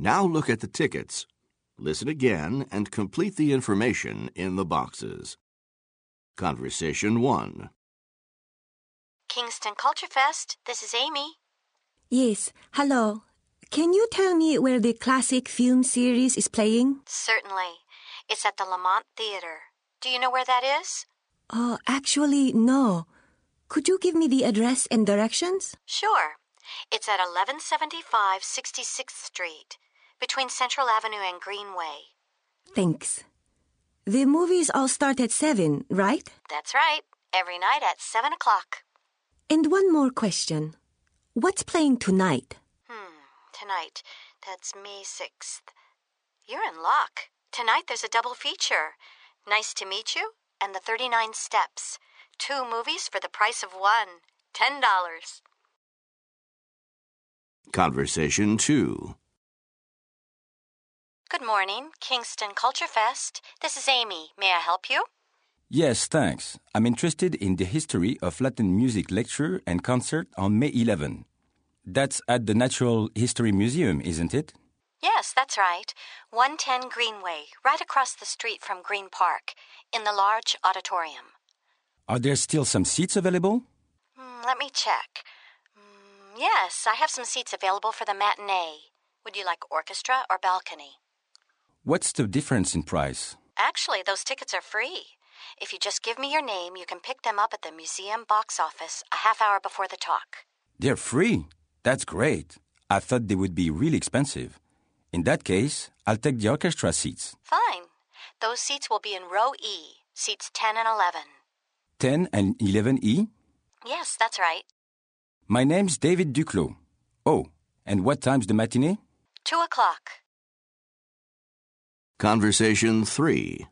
Now look at the tickets. Listen again and complete the information in the boxes. Conversation 1. Kingston Culture Fest, this is Amy. Yes, hello. Can you tell me where the classic film series is playing? Certainly. It's at the Lamont Theater. Do you know where that is? Actually, no. Could you give me the address and directions? Sure. It's at 1175 66th Street, between Central Avenue and Greenway. Thanks. The movies all start at 7, right? That's right. Every night at 7 o'clock. And one more question. What's playing tonight? Tonight. That's May 6th. You're in luck. Tonight there's a double feature. Nice to Meet You and The 39 Steps. 2 movies for the price of one. $10. Conversation 2. Good morning, Kingston Culture Fest. This is Amy. May I help you? Yes, thanks. I'm interested in the history of Latin music lecture and concert on May 11. That's at the Natural History Museum, isn't it? Yes, that's right. 110 Greenway, right across the street from Green Park, in the large auditorium. Are there still some seats available? Let me check. Yes, I have some seats available for the matinee. Would you like orchestra or balcony? What's the difference in price? Actually, those tickets are free. If you just give me your name, you can pick them up at the museum box office a half hour before the talk. They're free. That's great. I thought they would be really expensive. In that case, I'll take the orchestra seats. Fine. Those seats will be in row E, seats 10 and 11. 10 and 11E? Yes, that's right. My name's David Duclos. Oh, and what time's the matinee? 2 o'clock. Conversation 3.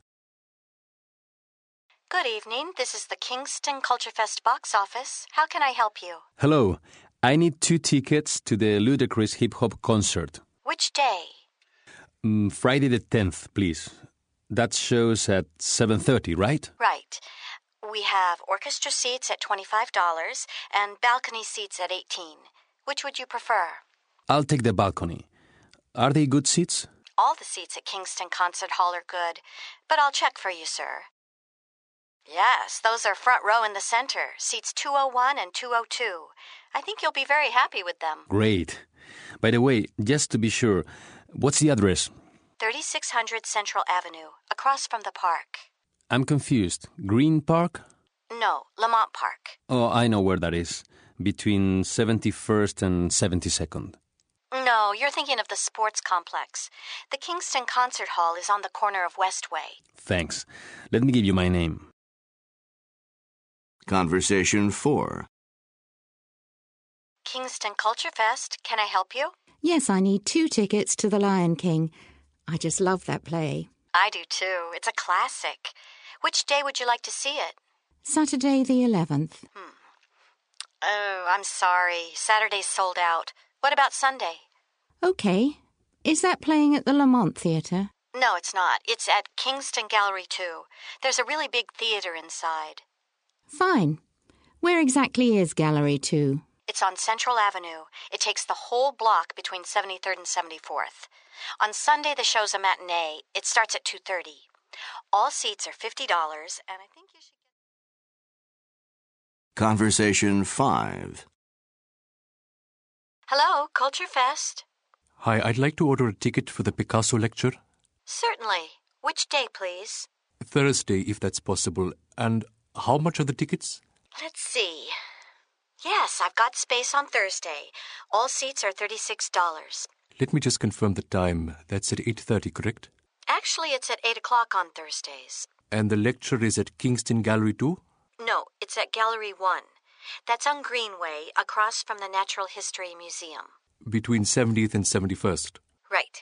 Good evening. This is the Kingston Culture Fest box office. How can I help you? Hello. I need 2 tickets to the Ludacris hip-hop concert. Which day? Friday the 10th, please. That show's at 7:30, right? Right. We have orchestra seats at $25 and balcony seats at $18. Which would you prefer? I'll take the balcony. Are they good seats? All the seats at Kingston Concert Hall are good, but I'll check for you, sir. Yes, those are front row in the center, seats 201 and 202. I think you'll be very happy with them. Great. By the way, just to be sure, what's the address? 3600 Central Avenue, across from the park. I'm confused. Green Park? No, Lamont Park. Oh, I know where that is. Between 71st and 72nd. No, you're thinking of the sports complex. The Kingston Concert Hall is on the corner of Westway. Thanks. Let me give you my name. Conversation 4. Kingston Culture Fest, can I help you? Yes, I need 2 tickets to The Lion King. I just love that play. I do too. It's a classic. Which day would you like to see it? Saturday the 11th. Oh, I'm sorry. Saturday's sold out. What about Sunday? Okay. Is that playing at the Lamont Theatre? No, it's not. It's at Kingston Gallery 2. There's a really big theater inside. Fine. Where exactly is Gallery 2? It's on Central Avenue. It takes the whole block between 73rd and 74th. On Sunday, the show's a matinee. It starts at 2:30. All seats are $50, and I think you should get... Conversation 5. Hello, Culture Fest. Hi, I'd like to order a ticket for the Picasso lecture. Certainly. Which day, please? Thursday, if that's possible. And how much are the tickets? Let's see. Yes, I've got space on Thursday. All seats are $36. Let me just confirm the time. That's at 8:30, correct? Actually, it's at 8 o'clock on Thursdays. And the lecture is at Kingston Gallery 2? No, it's at Gallery 1. That's on Greenway, across from the Natural History Museum. Between 70th and 71st. Right.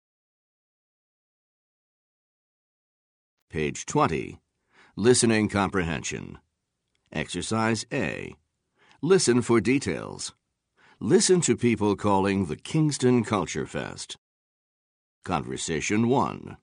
Page 20. Listening Comprehension. Exercise A. Listen for details. Listen to people calling the Kingston Culture Fest. Conversation 1.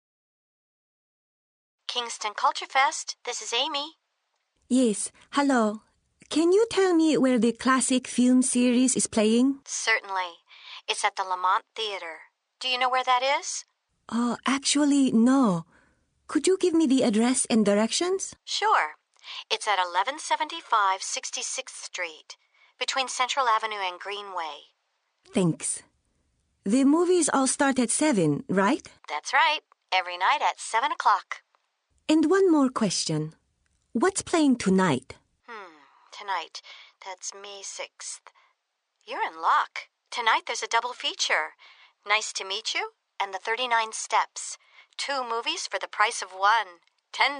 Kingston Culture Fest, this is Amy. Yes, hello. Can you tell me where the classic film series is playing? Certainly. It's at the Lamont Theater. Do you know where that is? Actually, no. Could you give me the address and directions? Sure. It's at 1175 66th Street, between Central Avenue and Greenway. Thanks. The movies all start at 7, right? That's right. Every night at 7 o'clock. And one more question. What's playing tonight? Tonight. That's May 6th. You're in luck. Tonight there's a double feature. Nice to Meet You and The 39 Steps. 2 movies for the price of 1. $10.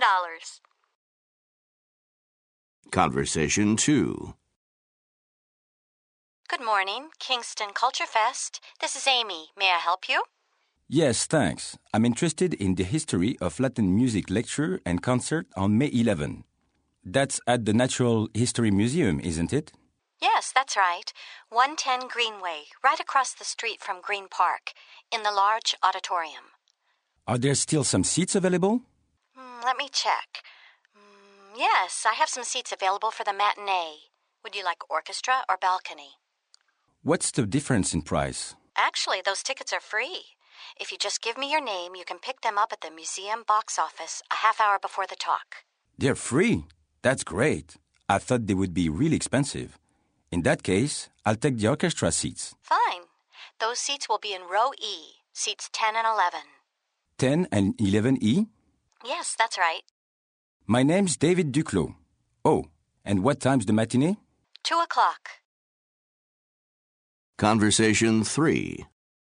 Conversation 2. Good morning, Kingston Culture Fest. This is Amy. May I help you? Yes, thanks. I'm interested in the history of Latin music lecture and concert on May 11. That's at the Natural History Museum, isn't it? Yes, that's right. 110 Greenway, right across the street from Green Park, in the large auditorium. Are there still some seats available? Let me check. Yes, I have some seats available for the matinee. Would you like orchestra or balcony? What's the difference in price? Actually, those tickets are free. If you just give me your name, you can pick them up at the museum box office a half hour before the talk. They're free. That's great. I thought they would be really expensive. In that case, I'll take the orchestra seats. Fine. Those seats will be in row E, seats 10 and 11. 10 and 11E? Yes, that's right. My name's David Duclos. Oh, and what time's the matinee? 2 o'clock. Conversation 3.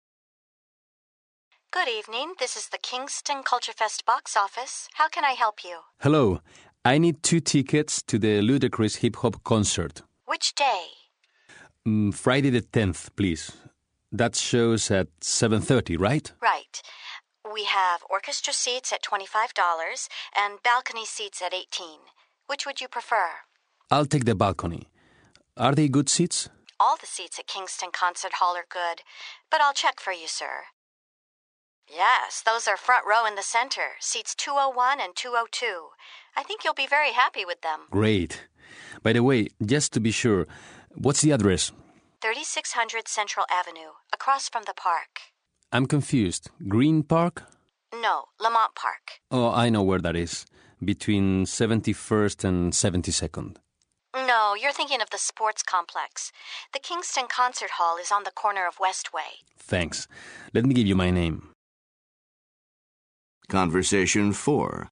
Good evening. This is the Kingston Culture Fest box office. How can I help you? Hello. I need 2 tickets to the Ludacris hip-hop concert. Which day? Friday the 10th, please. That show's at 7:30, right? Right. We have orchestra seats at $25 and balcony seats at $18. Which would you prefer? I'll take the balcony. Are they good seats? All the seats at Kingston Concert Hall are good, but I'll check for you, sir. Yes, those are front row in the center, seats 201 and 202. I think you'll be very happy with them. Great. By the way, just to be sure, what's the address? 3600 Central Avenue, across from the park. I'm confused. Green Park? No, Lamont Park. Oh, I know where that is. Between 71st and 72nd. No, you're thinking of the sports complex. The Kingston Concert Hall is on the corner of Westway. Thanks. Let me give you my name. Conversation 4.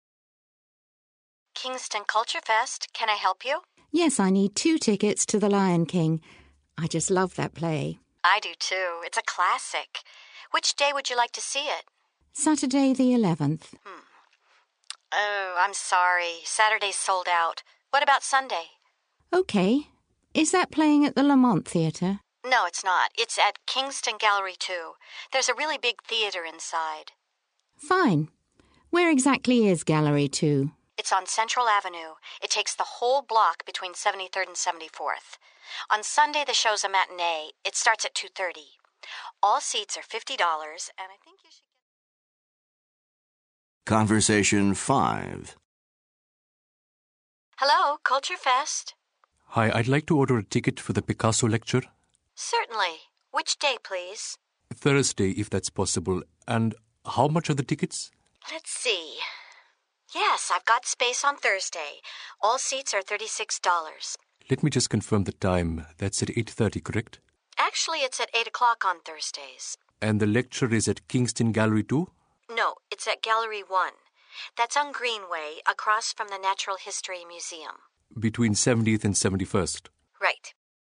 Kingston Culture Fest, can I help you? Yes, I need 2 tickets to The Lion King. I just love that play. I do too. It's a classic. Which day would you like to see it? Saturday the 11th. Oh, I'm sorry. Saturday's sold out. What about Sunday? Okay. Is that playing at the Lamont Theatre? No, it's not. It's at Kingston Gallery 2. There's a really big theater inside. Fine. Where exactly is Gallery 2? It's on Central Avenue. It takes the whole block between 73rd and 74th. On Sunday, the show's a matinee. It starts at 2:30. All seats are $50, and I think you should get... Conversation 5. Hello, Culture Fest. Hi, I'd like to order a ticket for the Picasso lecture. Certainly. Which day, please? Thursday, if that's possible. And how much are the tickets? Let's see. Yes, I've got space on Thursday. All seats are $36. Let me just confirm the time. That's at 8:30, correct? Actually, it's at 8 o'clock on Thursdays. And the lecture is at Kingston Gallery 2? No, it's at Gallery 1. That's on Greenway, across from the Natural History Museum. Between 70th and 71st. Right.